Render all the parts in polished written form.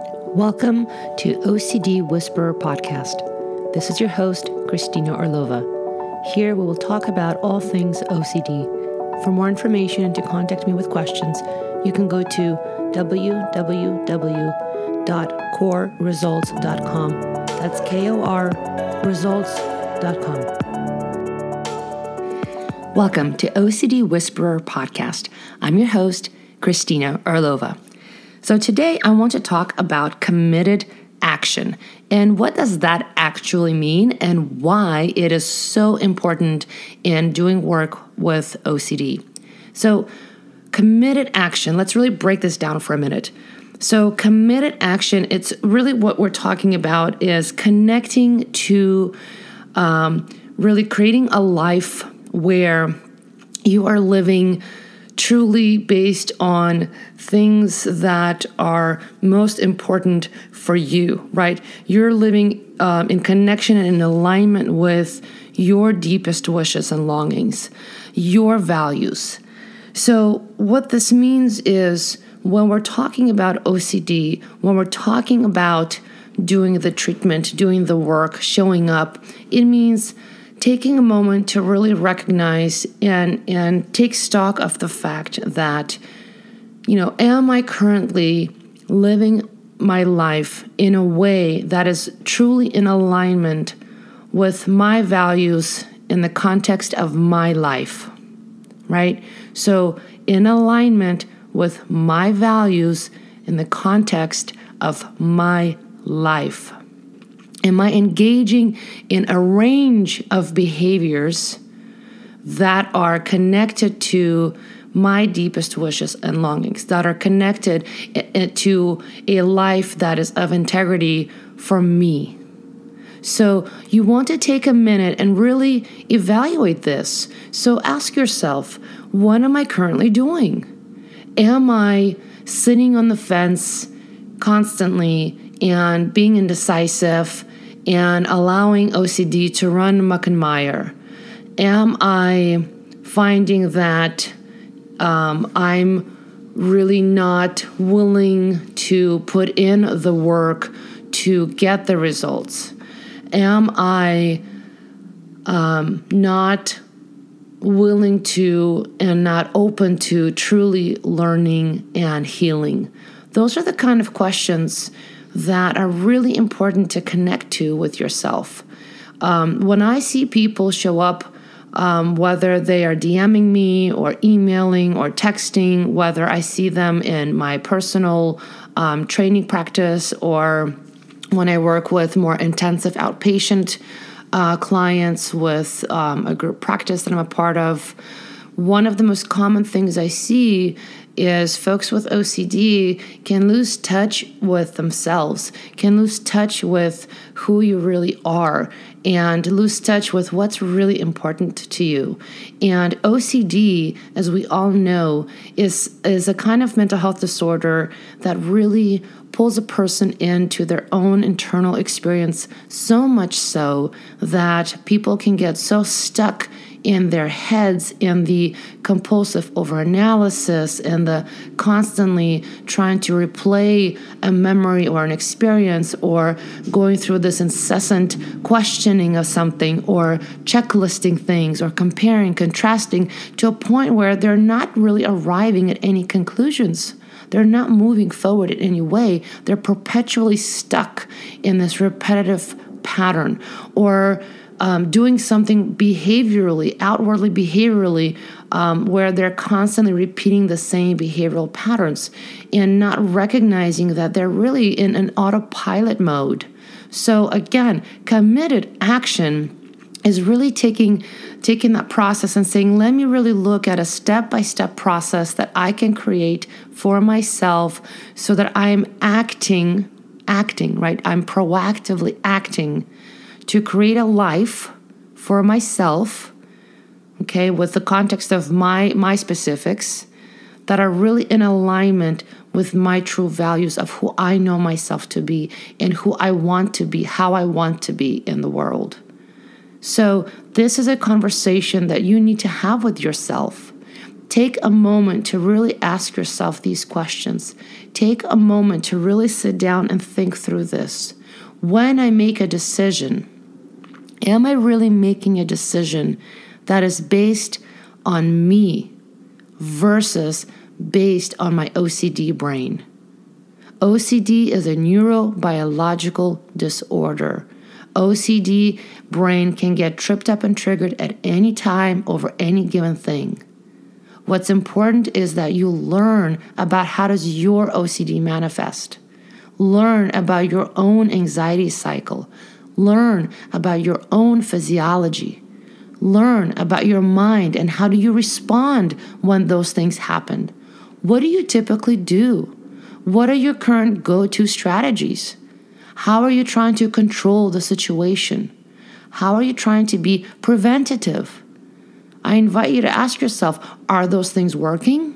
Welcome to OCD Whisperer Podcast. This is your host, Christina Orlova. Here we will talk about all things OCD. For more information and to contact me with questions, you can go to www.coreresults.com. That's KOR results.com. Welcome to OCD Whisperer Podcast. I'm your host, Christina Orlova. So today I want to talk about committed action and what does that actually mean and why it is so important in doing work with OCD. So committed action, let's really break this down for a minute. So committed action, it's really what we're talking about is connecting to really creating a life where you are living truly based on things that are most important for you, right? You're living in connection and in alignment with your deepest wishes and longings, your values. So what this means is when we're talking about OCD, when we're talking about doing the treatment, doing the work, showing up, it means taking a moment to really recognize and take stock of the fact that, am I currently living my life in a way that is truly in alignment with my values in the context of my life, right? So in alignment with my values in the context of my life. Am I engaging in a range of behaviors that are connected to my deepest wishes and longings, that are connected to a life that is of integrity for me? So you want to take a minute and really evaluate this. So ask yourself, what am I currently doing? Am I sitting on the fence constantly and being indecisive and allowing OCD to run muck and mire? Am I finding that I'm really not willing to put in the work to get the results? Am I not willing to and not open to truly learning and healing? Those are the kind of questions that are really important to connect to with yourself. When I see people show up, whether they are DMing me or emailing or texting, whether I see them in my personal training practice or when I work with more intensive outpatient clients with a group practice that I'm a part of, one of the most common things I see is folks with OCD can lose touch with themselves, can lose touch with who you really are, and lose touch with what's really important to you. And OCD, as we all know, is a kind of mental health disorder that really pulls a person into their own internal experience, so much so that people can get so stuck in their heads in the compulsive overanalysis and the constantly trying to replay a memory or an experience or going through this incessant questioning of something or checklisting things or comparing, contrasting to a point where they're not really arriving at any conclusions. They're not moving forward in any way. They're perpetually stuck in this repetitive pattern or doing something behaviorally, outwardly behaviorally, where they're constantly repeating the same behavioral patterns and not recognizing that they're really in an autopilot mode. So again, committed action is really taking that process and saying, let me really look at a step-by-step process that I can create for myself so that I'm acting, right? I'm proactively acting to create a life for myself, okay, with the context of my specifics that are really in alignment with my true values of who I know myself to be and who I want to be, how I want to be in the world. So this is a conversation that you need to have with yourself. Take a moment to really ask yourself these questions. Take a moment to really sit down and think through this. When I make a decision, am I really making a decision that is based on me versus based on my OCD brain? OCD is a neurobiological disorder. OCD brain can get tripped up and triggered at any time over any given thing. What's important is that you learn about how does your OCD manifest. Learn about your own anxiety cycle. Learn about your own physiology. Learn about your mind and how do you respond when those things happen. What do you typically do? What are your current go-to strategies? How are you trying to control the situation? How are you trying to be preventative? I invite you to ask yourself, are those things working?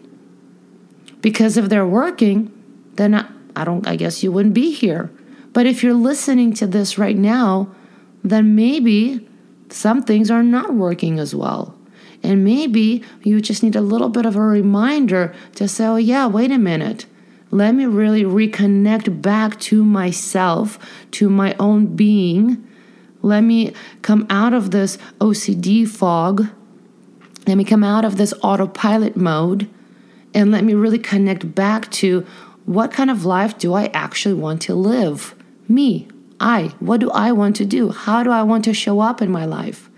Because if they're working, then I guess you wouldn't be here. But if you're listening to this right now, then maybe some things are not working as well. And maybe you just need a little bit of a reminder to say, oh yeah, wait a minute. Let me really reconnect back to myself, to my own being. Let me come out of this OCD fog. Let me come out of this autopilot mode. And let me really connect back to what kind of life do I actually want to live? Me, what do I want to do? How do I want to show up in my life?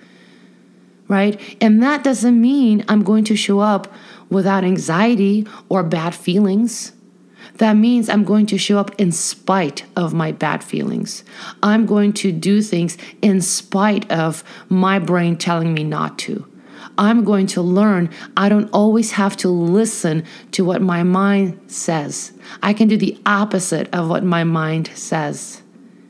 Right? And that doesn't mean I'm going to show up without anxiety or bad feelings. That means I'm going to show up in spite of my bad feelings. I'm going to do things in spite of my brain telling me not to. I'm going to learn I don't always have to listen to what my mind says. I can do the opposite of what my mind says.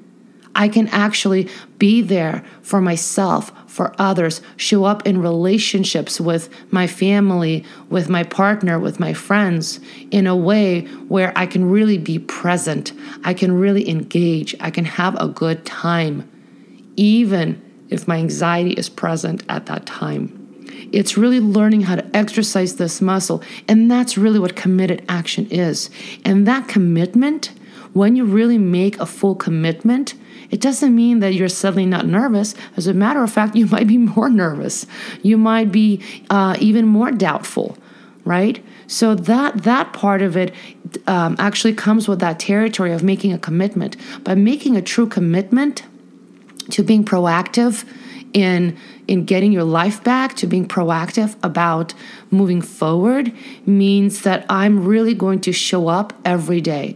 I can actually be there for myself, for others, show up in relationships with my family, with my partner, with my friends, in a way where I can really be present. I can really engage. I can have a good time, even if my anxiety is present at that time. It's really learning how to exercise this muscle, and that's really what committed action is. And that commitment, when you really make a full commitment, it doesn't mean that you're suddenly not nervous. As a matter of fact, you might be more nervous. You might be even more doubtful, right? So that part of it actually comes with that territory of making a commitment. By making a true commitment to being proactive in getting your life back, to being proactive about moving forward, means that I'm really going to show up every day.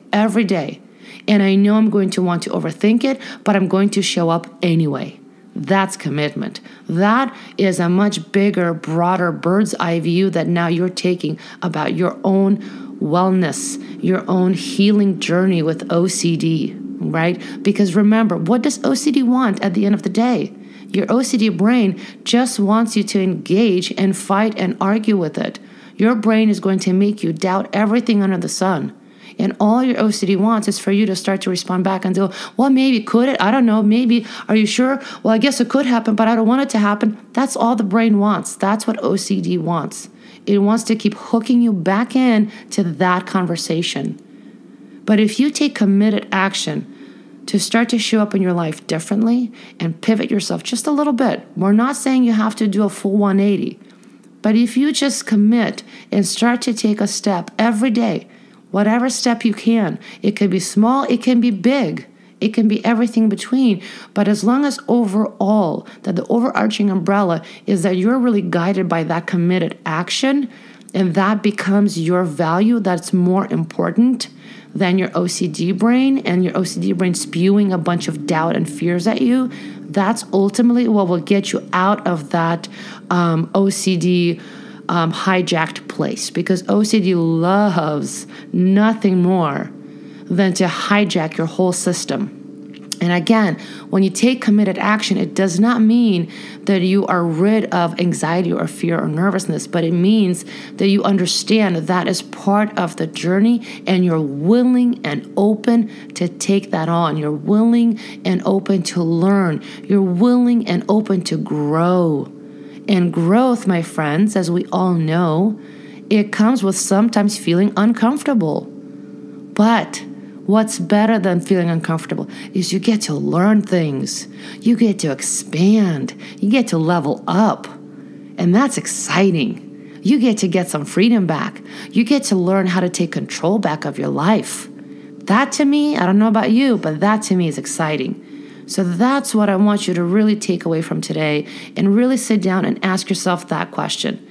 And I know I'm going to want to overthink it, but I'm going to show up anyway. That's commitment. That is a much bigger, broader bird's eye view that now you're taking about your own wellness, your own healing journey with OCD, right? Because remember, what does OCD want at the end of the day? Your OCD brain just wants you to engage and fight and argue with it. Your brain is going to make you doubt everything under the sun. And all your OCD wants is for you to start to respond back and go, well, maybe, could it? I don't know, maybe. Are you sure? Well, I guess it could happen, but I don't want it to happen. That's all the brain wants. That's what OCD wants. It wants to keep hooking you back in to that conversation. But if you take committed action to start to show up in your life differently and pivot yourself just a little bit, we're not saying you have to do a full 180. But if you just commit and start to take a step every day, whatever step you can. It can be small, it can be big, it can be everything between. But as long as overall, that the overarching umbrella is that you're really guided by that committed action, and that becomes your value that's more important than your OCD brain, and your OCD brain spewing a bunch of doubt and fears at you, that's ultimately what will get you out of that OCD hijacked place, because OCD loves nothing more than to hijack your whole system. And again, when you take committed action, it does not mean that you are rid of anxiety or fear or nervousness, but it means that you understand that is part of the journey and you're willing and open to take that on. You're willing and open to learn. You're willing and open to grow. And growth, my friends, as we all know, It comes with sometimes feeling uncomfortable. But what's better than feeling uncomfortable is you get to learn things. You get to expand. You get to level up. And that's exciting. You get some freedom back. You get to learn how to take control back of your life. That to me, I don't know about you, but that to me is exciting. So that's what I want you to really take away from today and really sit down and ask yourself that question.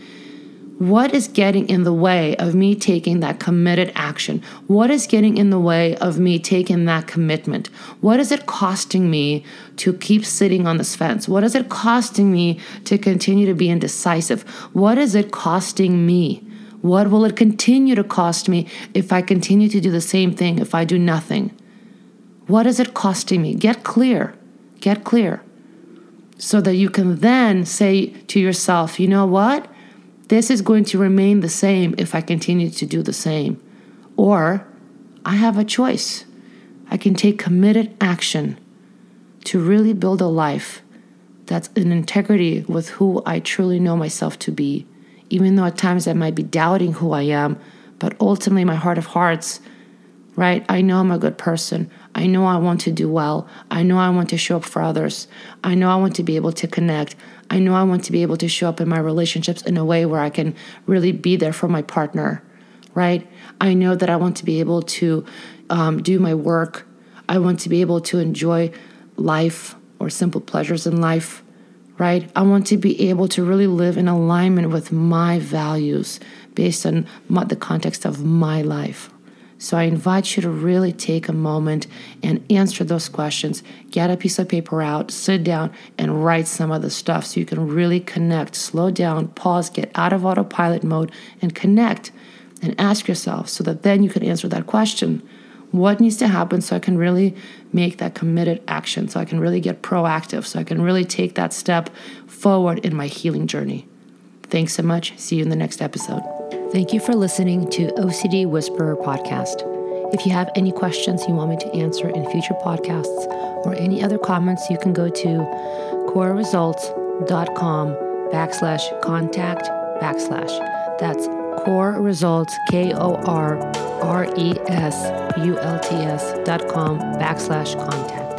What is getting in the way of me taking that committed action? What is getting in the way of me taking that commitment? What is it costing me to keep sitting on this fence? What is it costing me to continue to be indecisive? What is it costing me? What will it continue to cost me if I continue to do the same thing, if I do nothing? What is it costing me? Get clear. Get clear. So that you can then say to yourself, you know what? This is going to remain the same if I continue to do the same. Or I have a choice. I can take committed action to really build a life that's in integrity with who I truly know myself to be. Even though at times I might be doubting who I am, but ultimately my heart of hearts, right? I know I'm a good person. I know I want to do well. I know I want to show up for others. I know I want to be able to connect. I know I want to be able to show up in my relationships in a way where I can really be there for my partner, right? I know that I want to be able to do my work. I want to be able to enjoy life or simple pleasures in life, right? I want to be able to really live in alignment with my values based on the context of my life. So I invite you to really take a moment and answer those questions. Get a piece of paper out, sit down, and write some of the stuff so you can really connect. Slow down, pause, get out of autopilot mode, and connect and ask yourself so that then you can answer that question. What needs to happen so I can really make that committed action, so I can really get proactive, so I can really take that step forward in my healing journey? Thanks so much. See you in the next episode. Thank you for listening to OCD Whisperer Podcast. If you have any questions you want me to answer in future podcasts or any other comments, you can go to coreresults.com/contact/. That's Core Results, KORRESULTS.com/contact.